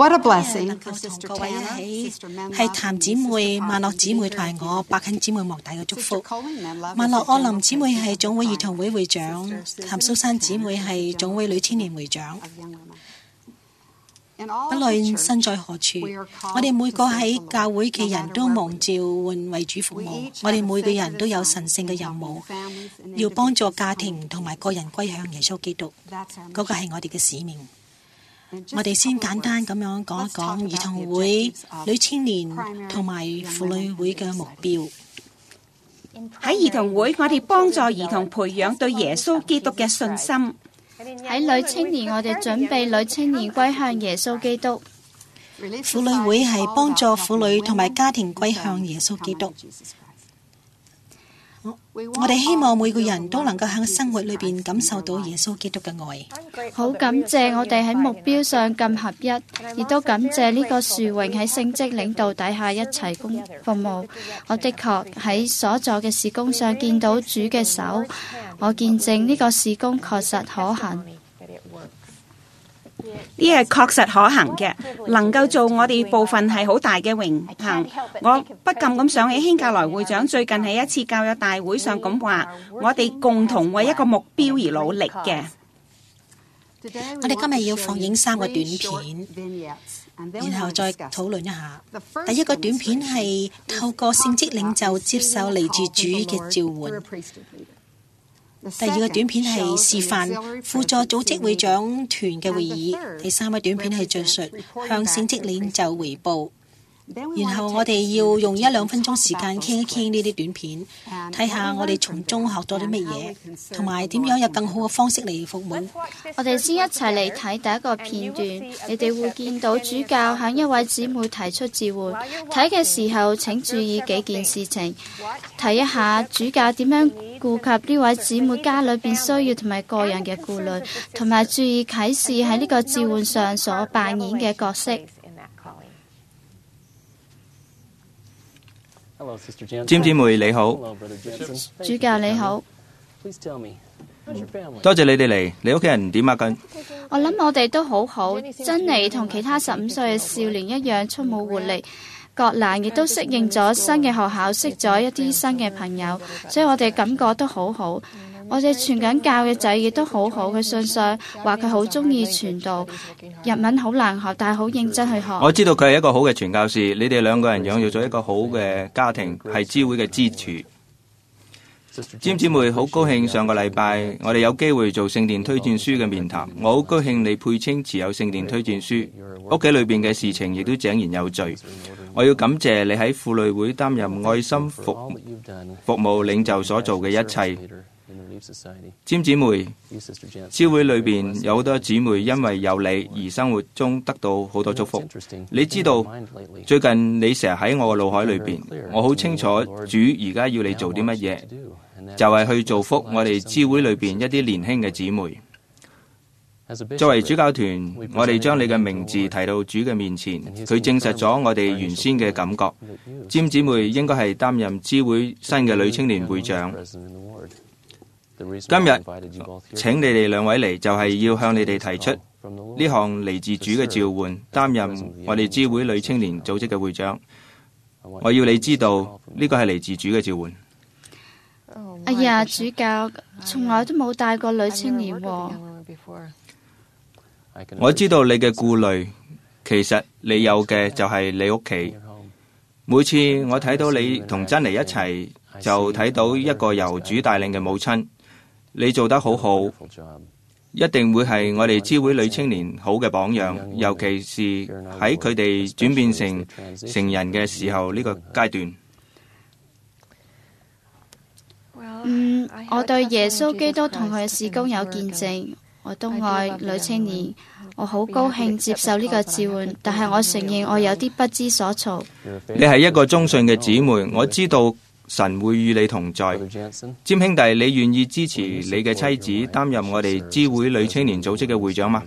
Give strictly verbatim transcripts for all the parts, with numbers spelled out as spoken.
What a blessing 能夠同各位一起係譚姊妹、萬樂姊妹同埋我白肯姊妹莫大嘅祝福。萬樂柯林姊妹係總會兒童會會長，譚蘇珊姊妹係總會女青年會長。不論身在何處，我哋每個喺教會嘅人都蒙召喚為主服務。我哋每個人都有神聖嘅任務，要幫助家庭同埋個人歸向耶穌基督。嗰個係我哋嘅使命。我哋先簡單咁樣講一講兒童會、女青年同埋婦女會嘅目標。 喺兒童會，我哋幫助兒童培養對耶穌基督嘅信心。 喺女青年，我哋準備女青年歸向耶穌基督。 婦女會係幫助婦女同埋家庭歸向耶穌基督。我哋希望每個人都能夠喺生活裏邊感受到耶穌基督嘅愛。 好感謝我哋喺目標上咁合一，亦都感謝呢個殊榮喺聖職領導底下一齊工服務。我的確喺所做嘅事工上見到主嘅手，我見證呢個事工確實可行。 呢係確實可行嘅，能夠做我哋部分係好大嘅榮幸。我不禁咁想起興格萊會長最近喺一次教友大會上咁話，我哋共同為一個目標而努力嘅。 我哋今日要放映三個短片，然後再討論一下。第一個短片係透過聖職領袖接受嚟自主嘅召喚。第二個短片係示範輔助組織會長團嘅會議。第三個短片係敘述向聖職領袖彙報。然後我哋要用一兩分鐘時間傾一傾呢啲短片，睇下我哋從中學到啲乜嘢，同埋點樣有更好嘅方式嚟服務。 我哋先一齊嚟睇第一個片段，你哋會見到主教向一位姊妹提出召喚。睇嘅時候請注意幾件事情，睇一下主教點樣顧及呢位姊妹家裏邊需要同埋個人嘅顧慮，同埋注意啟示喺呢個召喚上所扮演嘅角色。 詹姊妹你好， 主教你好， 多謝你哋嚟。你屋企人點啊？緊我諗我哋都好好，珍妮同其他十五歲嘅少年一樣充滿活力。葛蘭亦都適應咗新嘅學校，識咗一啲新嘅朋友，所以我哋感覺都好好。我哋傳緊教嘅仔亦都好好，佢信上話佢好中意傳道，日文好難學，但係好認真去學。 我知道佢係一個好嘅傳教士，你哋兩個人養育咗一個好嘅家庭，係支會嘅支柱。詹姊妹好高興上個禮拜我哋有機會做聖殿推薦書嘅面談，我好高興你配稱持有聖殿推薦書，屋企裏邊嘅事情亦都井然有序。我要感謝你喺婦女會擔任愛心服服務領袖所做嘅一切。詹姊妹，教會裏邊有好多姊妹因為有你而生活中得到好多祝福。你知道最近你成日喺我嘅腦海裏邊，我好清楚主而家要你做啲乜嘢，就係去造福我哋教會裏邊一啲年輕嘅姊妹。作為主教團，我哋將你嘅名字提到主嘅面前，佢證實咗我哋原先嘅感覺。詹姊妹應該係擔任教會新嘅女青年會長。今日請你哋兩位嚟，就係要向你哋提出呢項嚟自主嘅召喚，擔任我哋教會女青年組織嘅會長。我要你知道呢個係嚟自主嘅召喚。 哎呀，主教從來都冇帶過女青年喎。 我知道你嘅顧慮，其實你有嘅就係你屋企。每次我睇到你同珍妮一齊，就睇到一個由主帶領嘅母親。你做得好好，一定會係我哋教會女青年好嘅榜樣，尤其是喺佢哋轉變成成人嘅時候呢個階段。 嗯，我對耶穌基督同佢嘅事工有見證，我都愛女青年，我好高興接受呢個召喚，但係我承認我有啲不知所措。 你係一個忠信嘅姊妹，我知道神會與你同在。詹兄弟，你願意支持你嘅妻子擔任我哋教會女青年組織嘅會長嗎？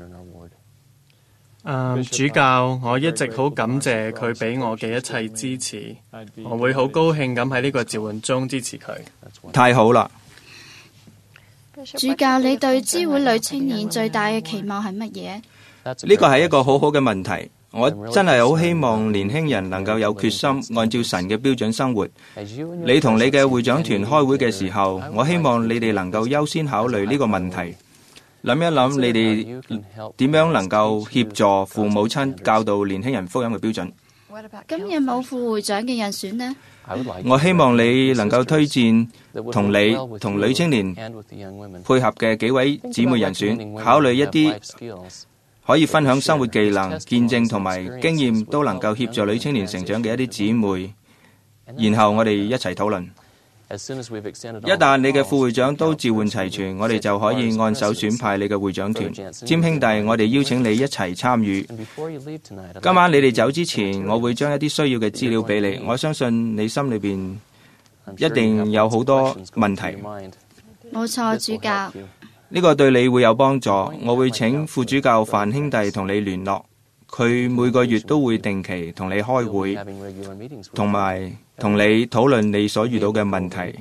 Uh, 主教，我一直好感謝佢俾我嘅一切支持，我會好高興咁喺呢個召喚中支持佢。 太好啦！ 主教，你對支會女青年最大嘅期望係乜嘢？ 呢個係一個好好嘅問題。我真係好希望年輕人能夠有決心，按照神嘅標準生活。你同你嘅會長團開會嘅時候，我希望你哋能夠優先考慮呢個問題，諗一諗你哋點樣能夠協助父母親教導年輕人福音嘅標準。 今日冇副會長嘅人選呢？ 我希望你能夠推薦同你同女青年配合嘅幾位姊妹人選，考慮一啲可以分享生活技能、見證同埋經驗，都能夠協助女青年成長嘅一啲姊妹，然後我哋一齊討論。一旦你嘅副會長都召喚齊全，我哋就可以按手選派你嘅會長團。詹兄弟，我哋邀請你一齊參與。今晚你哋走之前，我會將一啲需要嘅資料俾你。我相信你心裏邊一定有好多問題。 冇錯，主教。 呢個對你會有幫助。我會請副主教范兄弟同你聯絡，佢每個月都會定期同你開會，同埋同你討論你所遇到嘅問題。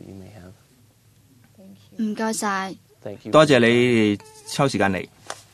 唔該晒， 多謝你抽時間嚟。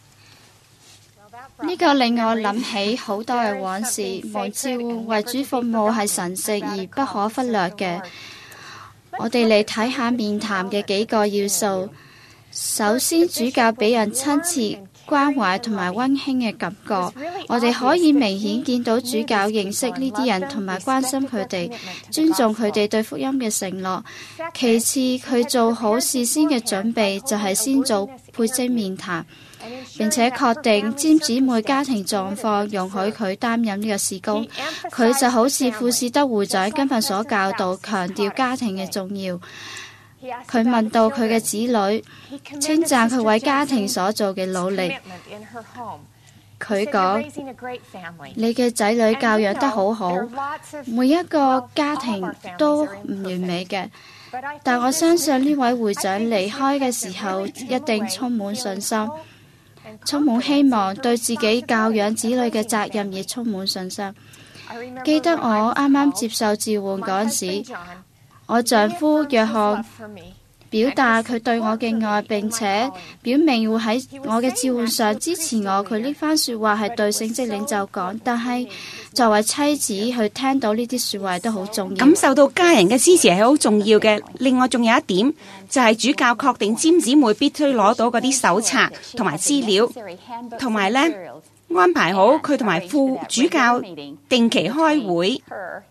呢個令我諗起好多嘅往事。蒙召喚為主服務係神聖而不可忽略嘅。我哋嚟睇下面談嘅幾個要素。首先，主教俾人親切、關懷同埋溫馨嘅感覺，我哋可以明顯見到主教認識呢啲人同埋關心佢哋，尊重佢哋對福音嘅承諾。其次，佢做好事先嘅準備，就係先做配稱面談，並且確定詹姊妹家庭狀況容許佢擔任呢個事工。佢就好似傅士德會長今日所教導，強調家庭嘅重要。佢問到佢嘅子女，稱讚佢為家庭所做嘅努力。佢講：你嘅仔女教養得好好，每一個家庭都唔完美嘅，但我相信呢位會長離開嘅時候一定充滿信心，充滿希望，對自己教養子女嘅責任亦充滿信心。記得我啱啱接受召喚嗰陣時，我丈夫約翰表達佢對我嘅愛，並且表明會喺我嘅召喚上支持我。佢呢番說話係對聖職領袖講，但係作為妻子去聽到呢啲說話都好重要。 感受到家人嘅支持係好重要嘅。另外仲有一點，就係主教確定詹姊妹必須攞到嗰啲手冊同埋資料，同埋呢安排好佢同埋副主教定期開會。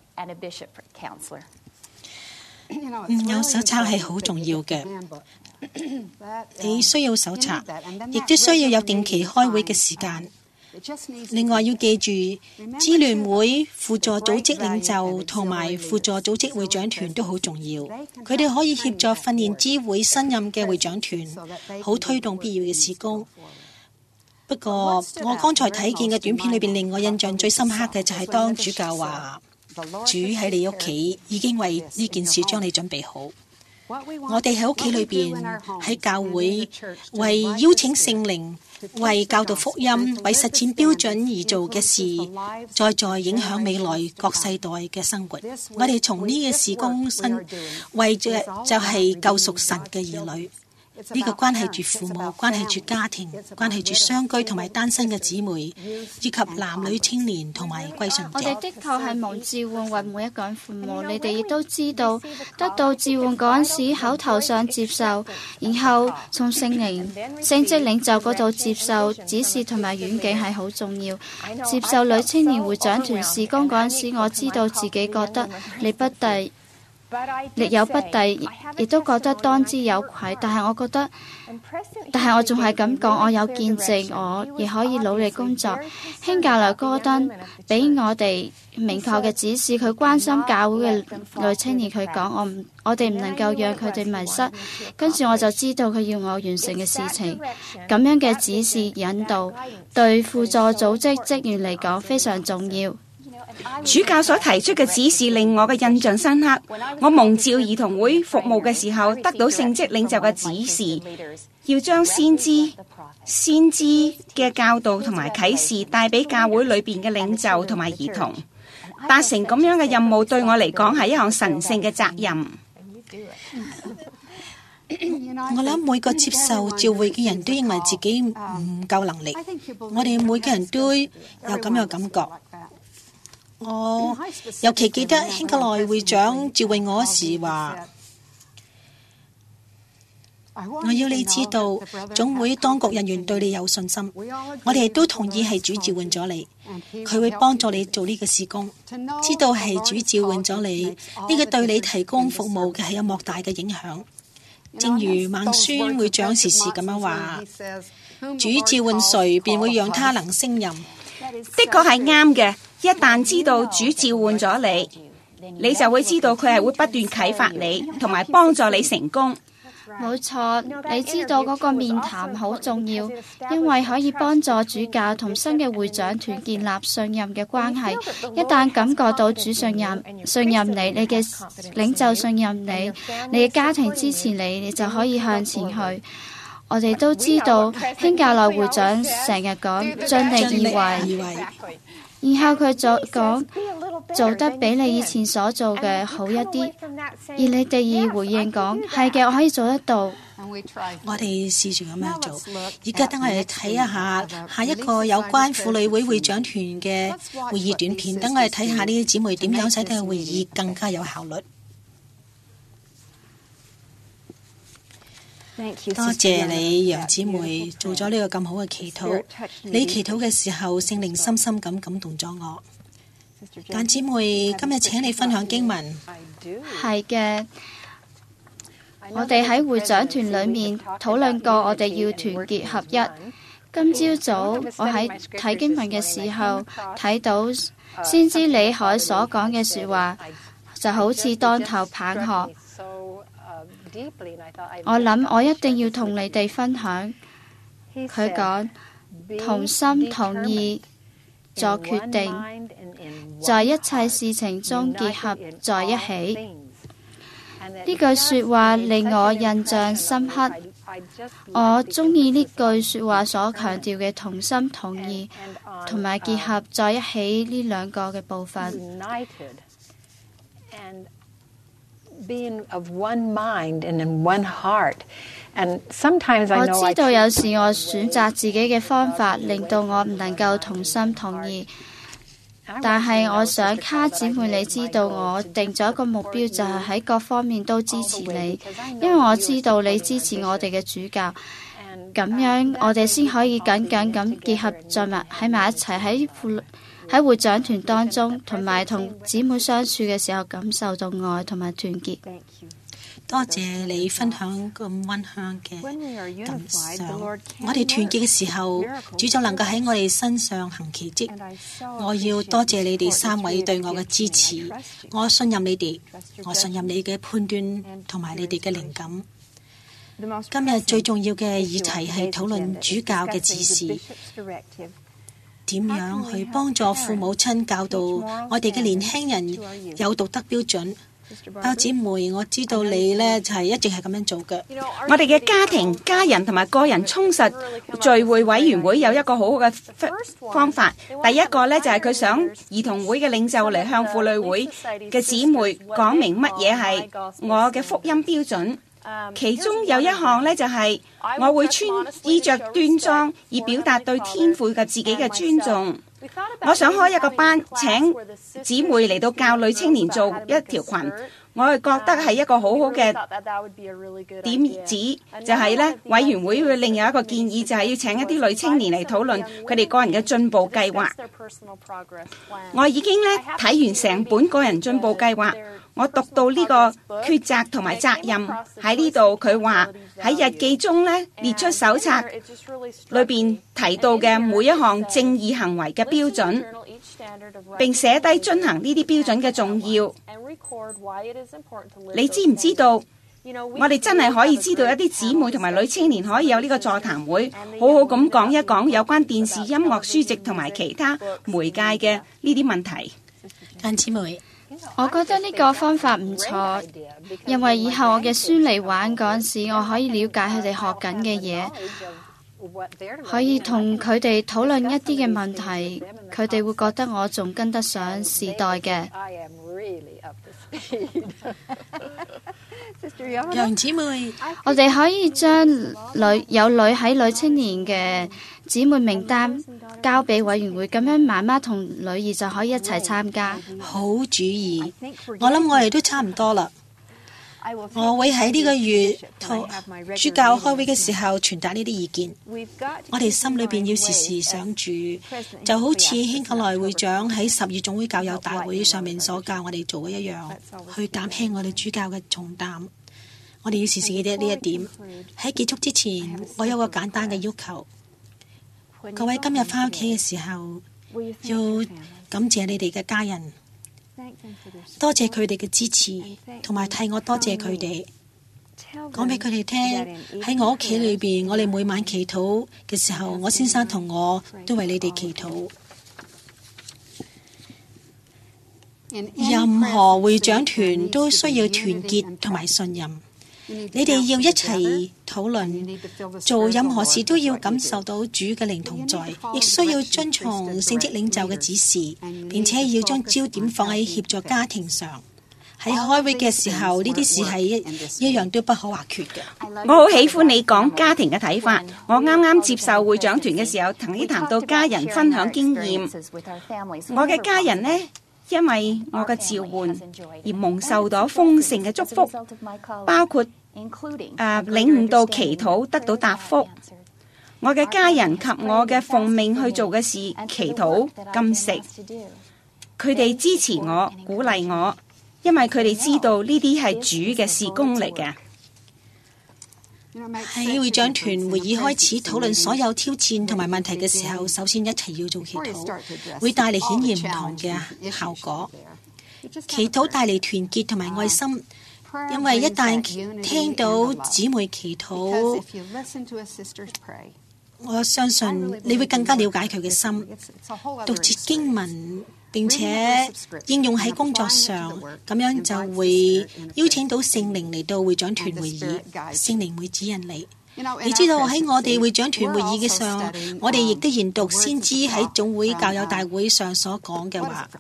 有手冊係好重要嘅，你需要手冊，亦都需要有定期開會嘅時間。另外要記住，支聯會輔助組織領袖同埋輔助組織會長團都好重要，佢哋可以協助訓練支會新任嘅會長團，好推動必要嘅事工。不過我剛才睇見嘅短片裏邊，令我印象最深刻嘅就係當主教話，主喺你屋企已經為呢件事將你準備好。我哋喺屋企裏邊，喺教會為邀請聖靈、為教導福音、為實踐標準而做嘅事，再再影響未來各世代嘅生活。我哋從呢個事工身為着就係救贖神嘅兒女。呢個關係住父母，關係住家庭，關係住雙居同埋單身嘅姊妹，以及男女青年同埋歸信者。 我哋的確係蒙召喚為每一個人父母。你哋亦都知道，得到召喚嗰陣時，口頭上接受，然後從聖靈、聖職領袖嗰度接受指示同埋遠景係好重要。接受女青年會長團事工嗰陣時，我知道自己覺得你不第。力有不逮，亦都覺得當之有愧。但係我覺得，但係我仲係咁講，我有見證，我亦可以努力工作。興格萊戈登俾我哋明確嘅指示，佢關心教會嘅女青年，佢講我唔，我哋唔能夠讓佢哋迷失。跟住我就知道佢要我完成嘅事情。咁樣嘅指示引導，對輔助組織職員嚟講非常重要。 主教所提出嘅指示令我嘅印象深刻。我蒙召兒童會服務嘅時候，得到聖職領袖嘅指示，要將先知、先知嘅教導同埋啟示帶俾教會裏邊嘅領袖同埋兒童。達成咁樣嘅任務對我嚟講係一項神聖嘅責任。 我諗每個接受召會嘅人都認為自己唔夠能力，我哋每個人都有咁樣嘅感覺。我尤其記得興格萊會長召會我時話，我要你知道總會當局人員對你有信心，我哋都同意係主召喚咗你，佢會幫助你做呢個事工，知道係主召喚咗你，呢個對你提供服務嘅係有莫大嘅影響。正如孟孫會長時時咁樣話，主召喚誰便會讓他能勝任。 的確係啱嘅，一旦知道主召喚咗你，你就會知道佢係會不斷啟發你同埋幫助你成功。 冇錯，你知道嗰個面談好重要，因為可以幫助主教同新嘅會長團建立信任嘅關係。一旦感覺到主信任、信任你，你嘅領袖信任你，你嘅家庭支持你，你就可以向前去。我哋都知道，興格萊會長成日講盡力而為，然後佢就講做得比你以前所做嘅好一啲，而你哋而回應講係嘅，我可以做得到。 我哋試住咁樣做。而家等我哋睇一下下一個有關婦女會會長團嘅會議短片，等我哋睇下呢啲姊妹點樣使到會議更加有效率。多謝你，楊姊妹做咗呢個咁好嘅祈禱。你祈禱嘅時候，聖靈深深咁感動咗我。簡姊妹，今日請你分享經文。 係嘅，我哋喺會長團裏面討論過，我哋要團結合一。今朝早我喺睇經文嘅時候，睇到先知李海所講嘅說話，就好似當頭棒喝。我諗我一定要同你哋分享。佢講同心同意作決定，在一切事情中結合在一起。呢句說話令我印象深刻。我中意呢句說話所強調嘅同心同意同埋結合在一起呢兩個嘅部分。 Being of one mind and in one heart. And sometimes I know 我知道有時我選擇自己嘅方法，令到我唔能夠同心同意。但係我想卡姊妹你知道，我定咗一個目標，就係喺各方面都支持你，因為我知道你支持我哋嘅主教，咁樣我哋先可以緊緊咁結合在埋喺埋一齊，喺婦喺會長團當中，同埋同姊妹相處嘅時候，感受到愛同埋團結。 多謝你分享咁溫馨嘅感想。我哋團結嘅時候，主就能夠喺我哋身上行奇蹟。我要多謝你哋三位對我嘅支持，我信任你哋，我信任你嘅判斷同埋你哋嘅靈感。今日最重要嘅議題係討論主教嘅指示。點樣去幫助父母親教導我哋嘅年輕人有道德標準？包姊妹，我知道你呢就係一直係咁樣做嘅。 我哋嘅家庭、家人同埋個人充實聚會委員會有一個好好嘅方法。第一個呢，就係佢想兒童會嘅領袖嚟向婦女會嘅姊妹講明乜嘢係我嘅福音標準。其中有一項呢，就係我會穿衣着端莊，以表達對天父嘅自己嘅尊重。我想開一個班，請姊妹嚟到教女青年做一條裙。我係覺得係一個好好嘅點子，就係呢委員會會另有一個建議，就係要請一啲女青年嚟討論佢哋個人嘅進步計劃。我已經呢睇完成本個人進步計劃。我讀到呢個抉擇同埋責任喺呢度，佢話喺日記中呢列出手冊裏邊提到嘅每一項正義行為嘅標準，並寫低遵行呢啲標準嘅重要。你知唔知道？我哋真係可以知道一啲姊妹同埋女青年可以有呢個座談會，好好咁講一講有關電視、音樂、書籍同埋其他媒介嘅呢啲問題。 間姊妹。 我覺得呢個方法唔錯，因為以後我嘅孫嚟玩嗰陣時，我可以了解佢哋學緊嘅嘢，可以同佢哋討論一啲嘅問題，佢哋會覺得我仲跟得上時代嘅。 楊姊妹， 我哋可以將女有女喺女青年嘅姊妹名單交俾委員會，咁樣媽媽同女兒就可以一齊參加。 好主意，我諗我哋都差唔多啦。我會喺呢個月同主教開會嘅時候傳達呢啲意見。我哋心裏邊要時時想住，就好似興格萊會長喺十月總會教友大會上面所教我哋做嘅一樣，去減輕我哋主教嘅重擔。我哋要時時記得呢一點。喺結束之前，我有個簡單嘅要求，各位今日返屋企嘅時候，要感謝你哋嘅家人。多謝佢哋嘅支持，同埋替我多謝佢哋。講俾佢哋聽，喺我屋企裏邊，我哋每晚祈禱嘅時候，我先生同我都為你哋祈禱。任何會長團都需要團結同埋信任。你哋要一齊討論，做任何事都要感受到主嘅靈同在，亦需要遵從聖職領袖嘅指示，並且要將焦點放喺協助家庭上。喺開會嘅時候，呢啲事係一一樣都不可或缺嘅。 我好喜歡你講家庭嘅睇法。我啱啱接受會長團嘅時候，曾經談到家人分享經驗。我嘅家人呢，因為我嘅召喚而蒙受咗豐盛嘅祝福，包括誒、呃、領悟到祈禱得到答覆。我嘅家人及我嘅奉命去做嘅事，祈禱、禁食，佢哋支持我、鼓勵我，因為佢哋知道呢啲係主嘅事工嚟嘅。 喺會長團會議開始討論所有挑戰同埋問題嘅時候，首先一齊要做祈禱，會帶嚟顯然唔同嘅效果。祈禱帶嚟團結同埋愛心，因為一旦聽到姊妹祈禱，我相信你會更加了解佢嘅心。讀節經文並且應用喺工作上，咁樣就會邀請到聖靈嚟到會長團會議，聖靈會指引你。你知道喺我哋會長團會議嘅上，我哋亦都研讀先知喺總會教友大會上所講嘅話。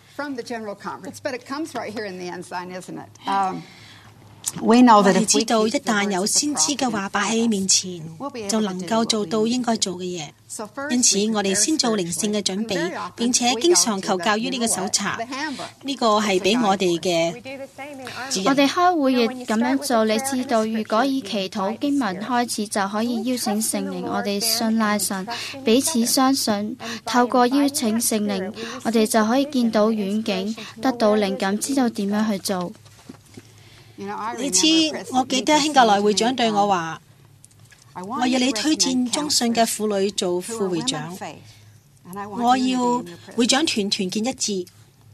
我哋知道一旦有先知嘅話擺喺面前，就能夠做到應該做嘅嘢。因此，我哋先做靈性嘅準備，並且經常求教於呢個手冊。呢個係俾我哋嘅指引。 我哋開會亦咁樣做。你知道，如果以祈禱經文開始，就可以邀請聖靈。我哋信賴神，彼此相信。透過邀請聖靈，我哋就可以見到遠景，得到靈感，知道點樣去做。 你知，我記得興格萊會長對我話，我要你推薦中信嘅婦女做副會長，我要會長團團結一致。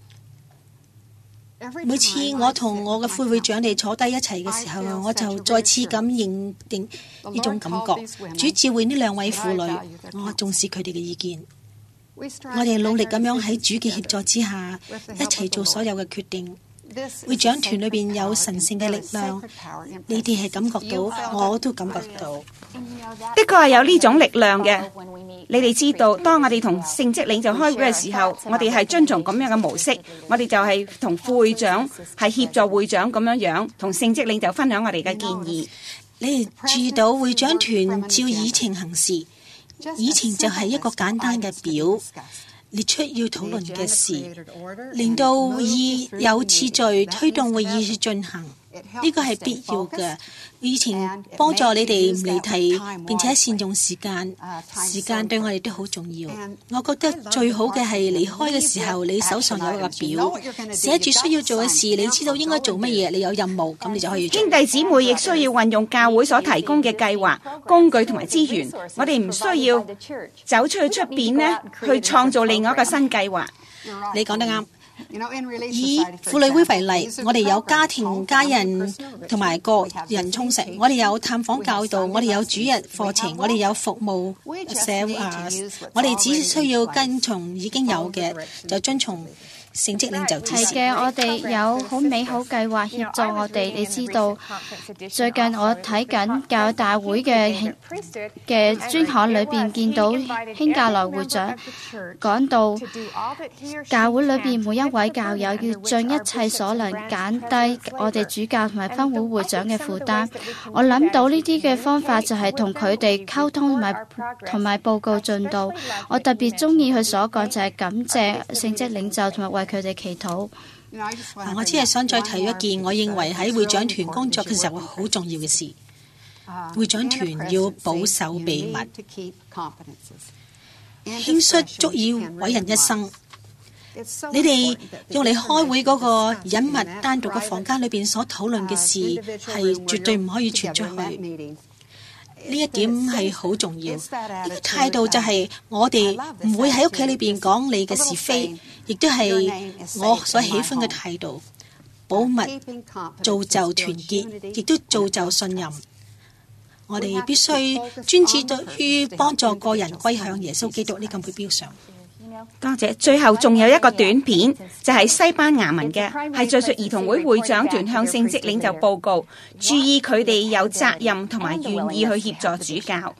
每次我同我嘅副會長哋坐低一齊嘅時候，我就再次咁認定呢種感覺。主召喚呢兩位婦女，我重視佢哋嘅意見。我哋努力咁樣喺主嘅協助之下，一齊做所有嘅決定。會長團裏邊有神聖嘅力量，你哋係感覺到，我都感覺到。 的確係有呢種力量嘅。你哋知道，當我哋同聖職領袖開會嘅時候，我哋係遵從咁樣嘅模式，我哋就係同副會長係協助會長咁樣樣，同聖職領袖分享我哋嘅建議。 你哋注意到會長團照議程行事，議程就係一個簡單嘅表，列出要討論嘅事，令到會議有次序推動會議去進行，呢個係必要嘅。議程幫助你哋唔離題，並且善用時間，時間對我哋都好重要。我覺得最好嘅係離開嘅時候，你手上有一個表，寫住需要做嘅事，你知道應該做乜嘢，你有任務，咁你就可以做。 兄弟姊妹亦需要運用教會所提供嘅計劃、工具同埋資源，我哋唔需要走出去出邊呢，去創造另外一個新計劃。 你講得啱。以婦女會為例，我哋有家庭、家人同埋個人充實，我哋有探訪教導，我哋有主日課程，我哋有服務社啊，我哋只需要跟從已經有嘅，就遵從聖職領袖指示。 係嘅，我哋有好美好計劃協助我哋。你知道，最近我睇緊教育大會嘅嘅專刊裏邊，見到興教來會長講到，教會裏邊每一位教友要盡一切所能減低我哋主教同埋分會會長嘅負擔。我諗到呢啲嘅方法就係同佢哋溝通同埋同埋報告進度。我特別中意佢所講就係感謝聖職領袖同埋為佢哋祈禱。 我只係想再提一件，我認為喺會長團工作嘅時候好重要嘅事。會長團要保守秘密，輕率足以毀人一生。你哋用嚟開會嗰個隱密單獨嘅房間裏邊所討論嘅事，係絕對唔可以傳出去。呢一點係好重要。呢個態度就係我哋唔會喺屋企裏邊講你嘅是非，亦都係我所喜歡嘅態度。保密造就團結，亦都造就信任。我哋必須專注於幫助個人歸向耶穌基督呢個目標上。 多謝。最後仲有一個短片，就係西班牙文嘅，係敘述兒童會會長團向聖職領袖報告，注意佢哋有責任同埋願意去協助主教。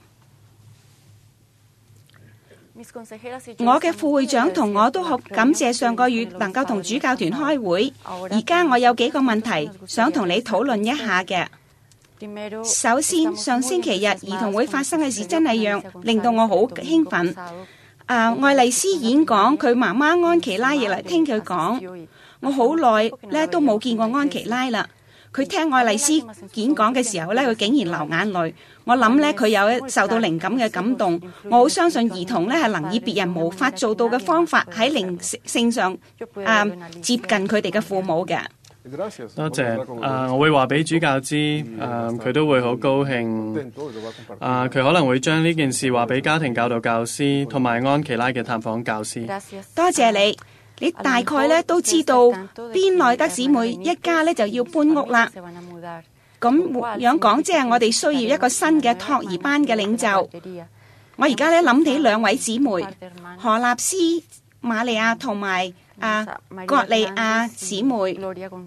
我嘅副會長同我都好感謝上個月能夠同主教團開會。而家我有幾個問題想同你討論一下嘅。首先，上星期日兒童會發生嘅事真係讓令到我好興奮。啊，愛麗絲演講，佢媽媽安琪拉亦嚟聽佢講。我好耐咧都冇見過安琪拉啦。佢聽愛麗絲演講嘅時候咧，佢竟然流眼淚。我諗咧佢有受到靈感嘅感動。我好相信兒童咧係能以別人無法做到嘅方法喺靈性上啊接近佢哋嘅父母嘅。 多謝。啊，我會話俾主教知，啊，佢都會好高興。啊，佢可能會將呢件事話俾家庭教導教師同埋安琪拉嘅探訪教師。 多謝你。你大概咧都知道邊內德姊妹一家咧就要搬屋啦。咁樣講，即係我哋需要一個新嘅托兒班嘅領袖。我而家咧諗起兩位姊妹，何納斯瑪利亞同埋啊葛利亞姊妹。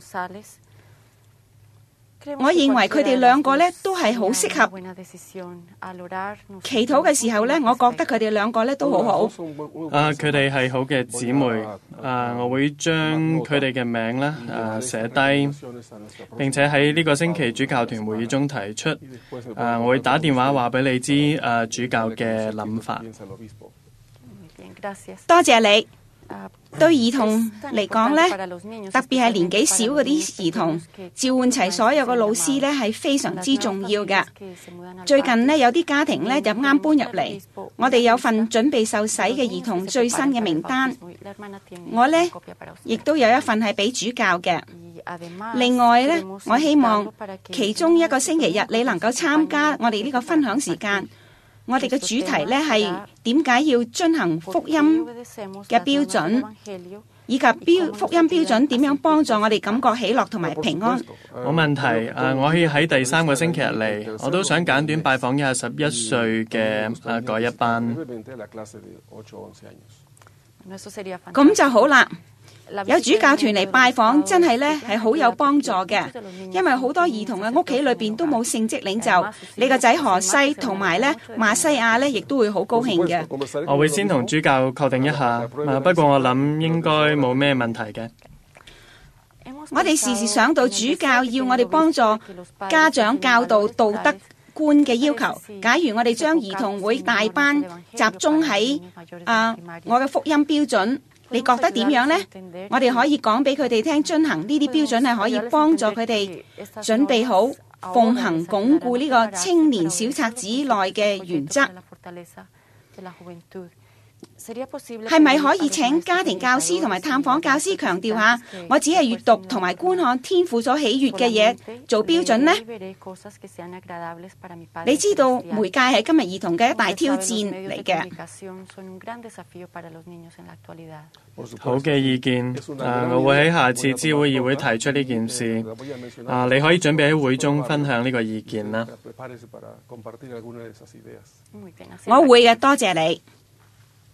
我認為佢哋兩個咧都係好適合祈禱嘅時候咧，我覺得佢哋兩個咧都好好。 啊，佢哋係好嘅姊妹。啊，我會將佢哋嘅名咧啊寫低，並且喺呢個星期主教團會議中提出。啊，我會打電話話俾你知啊主教嘅諗法。 多謝你。對兒童嚟講呢，特別係年紀小嗰啲兒童，召喚齊所有嘅老師呢係非常之重要嘅。最近呢，有啲家庭呢就啱搬入嚟，我哋有份準備受洗嘅兒童最新嘅名單，我呢亦都有一份係俾主教嘅。另外呢，我希望其中一個星期日你能夠參加我哋呢個分享時間。我哋嘅主題呢係點解要遵行福音嘅標準，以及標福音標準點樣幫助我哋感覺喜樂同埋平安。 冇問題。啊，我可以喺第三個星期日嚟，我都想簡短拜訪一下十一歲嘅啊嗰一班。 咁就好啦。有主教團嚟拜訪，真係咧係好有幫助嘅，因為好多兒童嘅屋企裏邊都冇聖職領袖。你個仔何西同埋咧馬西亞咧，亦都會好高興嘅。 我會先同主教確定一下，啊、不過我諗應該冇咩問題嘅。 我哋時時想到主教要我哋幫助家長教導道德觀嘅要求。假如我哋將兒童會大班集中喺啊、呃、我嘅福音標準。你覺得點樣呢？我哋可以講俾佢哋聽，遵行呢啲標準係可以幫助佢哋準備好奉行鞏固呢個青年小冊子內嘅原則。係咪可以請家庭教師同埋探訪教師強調下，我只係閱讀同埋觀看天父所喜悅嘅嘢做標準呢？你知道媒介係今日兒童嘅一大挑戰嚟嘅。 好嘅意見。啊，我會喺下次知會議會提出呢件事。啊，你可以準備喺會中分享呢個意見啦。 我會嘅，多謝你。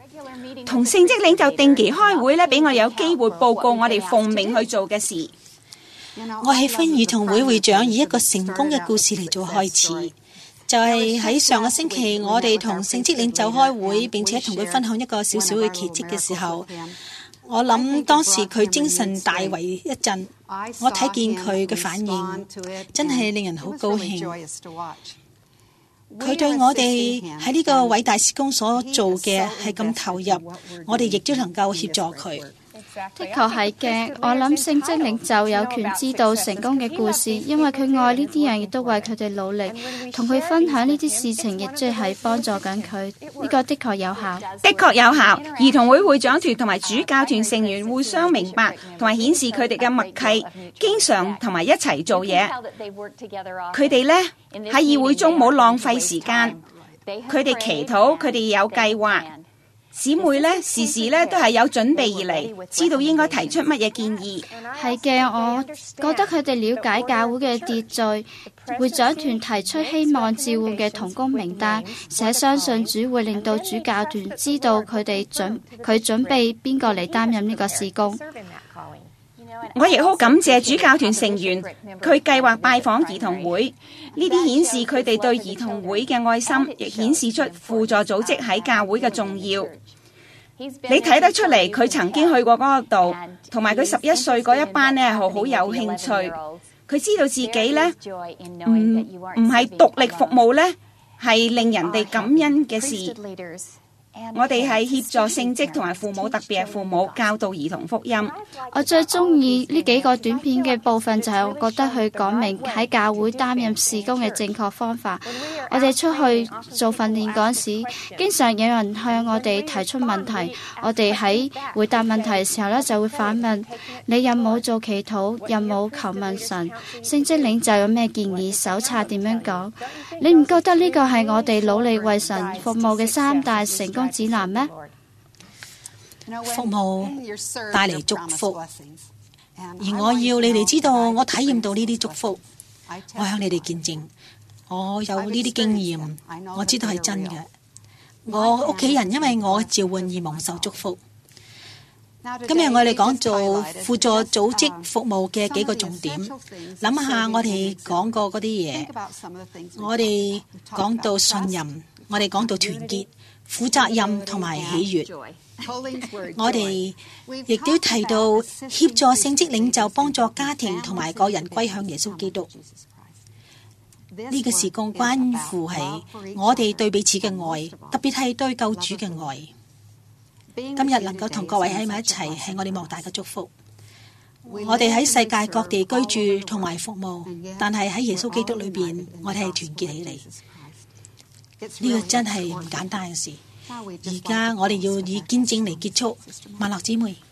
同聖職領袖定期開會咧，俾我哋有機會報告我哋奉命去做嘅事。 我喜歡兒童會會長以一個成功嘅故事嚟做開始，就係喺上個星期我哋同聖職領袖開會，並且同佢分享一個小小嘅奇蹟嘅時候，我諗當時佢精神大為一振，我睇見佢嘅反應真係令人好高興。佢對我哋喺呢個偉大事工所做嘅係咁投入，我哋亦都能夠協助佢。 的確係嘅，我諗聖職領袖有權知道成功嘅故事，因為佢愛呢啲人，亦都為佢哋努力，同佢分享呢啲事情，亦即係幫助緊佢。呢個的確有效， 的確有效。兒童會會長團同埋主教團成員互相明白，同埋顯示佢哋嘅默契，經常同埋一齊做嘢。佢哋呢喺議會中冇浪費時間，佢哋祈禱，佢哋有計劃。姊妹呢時時呢都係有準備而嚟，知道應該提出乜嘢建議。 係嘅，我覺得佢哋了解教會嘅秩序。會長團提出希望召喚嘅同工名單，且相信主會令到主教團知道佢哋準佢準備邊個嚟擔任呢個事工。 我亦好感謝主教團成員，佢計劃拜訪兒童會，呢啲顯示佢哋對兒童會嘅愛心，亦顯示出輔助組織喺教會嘅重要。你睇得出嚟，佢曾經去過嗰度，同埋佢十一歲嗰一班呢係好好有興趣。佢知道自己呢唔唔係獨立服務呢係令人哋感恩嘅事。我哋係協助聖職同埋父母，特別係父母教導兒童福音。 我最中意呢幾個短片嘅部分就係我覺得佢講明喺教會擔任事工嘅正確方法。我哋出去做訓練嗰時，經常有人向我哋提出問題，我哋喺回答問題嘅時候呢，就會反問：你有冇做祈禱？有冇求問神？聖職領袖有咩建議？手冊點樣講？你唔覺得呢個係我哋努力為神服務嘅三大成功指南咩？ 服務帶嚟祝福，而我要你哋知道，我體驗到呢啲祝福，我向你哋見證，我有呢啲經驗，我知道係真嘅。我屋企人因為我召喚而蒙受祝福。今日我哋講做輔助組織服務嘅幾個重點，諗下我哋講過嗰啲嘢。我哋講到信任，我哋講到團結、負責任同埋喜悅。我哋亦都提到協助聖職領袖幫助家庭同埋個人歸向耶穌基督。呢個事工關乎係我哋對彼此嘅愛，特別係對救主嘅愛。今日能夠同各位喺埋一齊，係我哋莫大嘅祝福。我哋喺世界各地居住同埋服務，但係喺耶穌基督裏邊，我哋係團結起嚟。呢個真係唔簡單嘅事。而家我哋要以見證嚟結束。萬樂姊妹，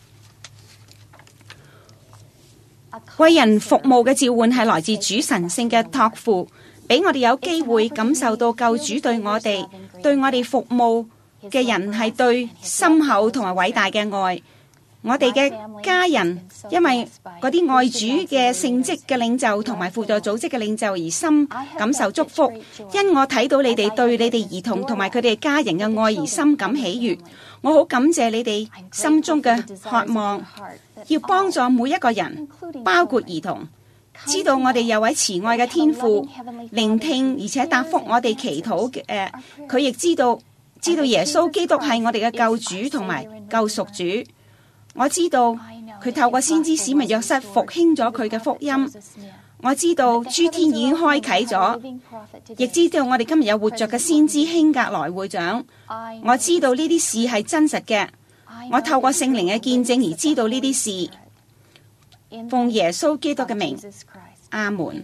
為人服務嘅召喚係來自主神聖嘅託付，俾我哋有機會感受到救主對我哋、對我哋服務嘅人係對深厚同埋偉大嘅愛。我哋嘅家人因為嗰啲愛主嘅聖職嘅領袖同埋輔助組織嘅領袖而深感受祝福。因我睇到你哋對你哋兒童同埋佢哋家人嘅愛而深感喜悅。我好感謝你哋心中嘅渴望，要幫助每一個人，包括兒童，知道我哋有位慈愛嘅天父，聆聽而且答覆我哋祈禱嘅。誒，佢亦知道知道耶穌基督係我哋嘅救主同埋救贖主。我知道佢透過先知史密約瑟復興咗佢嘅福音。我知道諸天已經開啟咗，亦知道我哋今日有活着嘅先知興格萊會長。我知道呢啲事係真實嘅。我透過聖靈嘅見證而知道呢啲事。奉耶穌基督嘅名，阿門。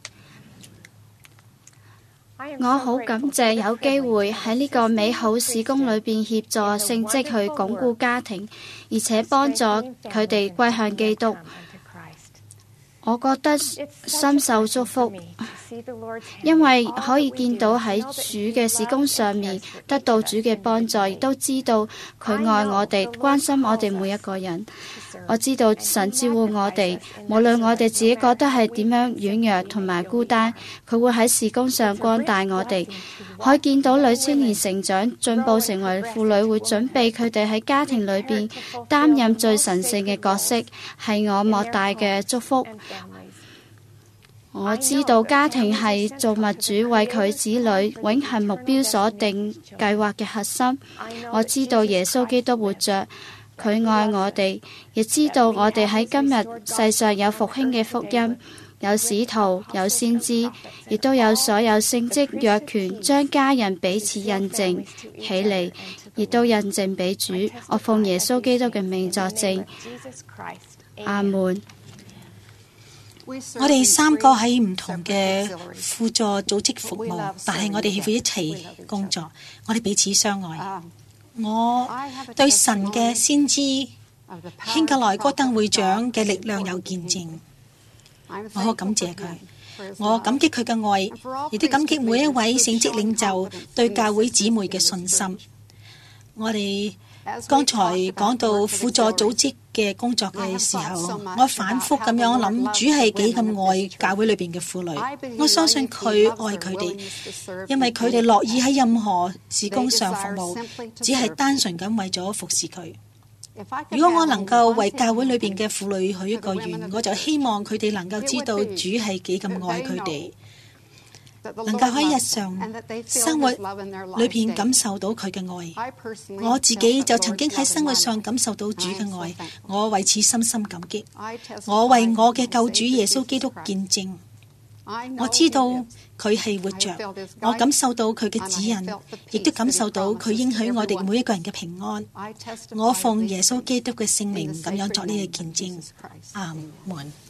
我好感謝有機會喺呢個美好事工裏邊協助聖職去鞏固家庭，而且幫助佢哋歸向基督。我覺得深受祝福，因為可以見到喺主嘅事工上面得到主嘅幫助，亦都知道佢愛我哋，關心我哋每一個人。 我知道神照顧我哋，無論我哋自己覺得係點樣軟弱同埋孤單，佢會喺事工上光大我哋。可以見到女青年成長進步成為婦女，會準備佢哋喺家庭裏邊擔任最神聖嘅角色，係我莫大嘅祝福。我知道家庭係造物主為佢子女永恆目標所定計劃嘅核心。我知道耶穌基督活着，佢愛我哋，亦知道我哋喺今日世上有復興嘅福音，有使徒，有先知，亦都有所有聖職約權，將家人彼此印證起嚟，亦都印證俾主。我奉耶穌基督嘅名作證，阿門。 我哋三個喺唔同嘅輔助組織服務，但係我哋會一齊工作，我哋彼此相愛。我對神嘅先知興格萊戈登會長嘅力量有見證，我好感謝佢，我感激佢嘅愛，亦都感激每一位聖職領袖對教會姊妹嘅信心。我哋剛才講到輔助組織嘅工作嘅時候，我反覆咁樣諗，主係幾咁愛教會裏邊嘅婦女。我相信佢愛佢哋，因為佢哋樂意喺任何事工上服務，只係單純咁為咗服侍佢。如果我能夠為教會裏邊嘅婦女許一個願，我就希望佢哋能夠知道主係幾咁愛佢哋，能夠喺日常生活裏邊感受到佢嘅愛。我自己就曾經喺生活上感受到主嘅愛，我為此深深感激。我為我嘅救主耶穌基督見證，我知道佢係活着，我感受到佢嘅指引，亦都感受到佢應許我哋每一個人嘅平安。我奉耶穌基督嘅聖名咁樣作呢個見證。阿門。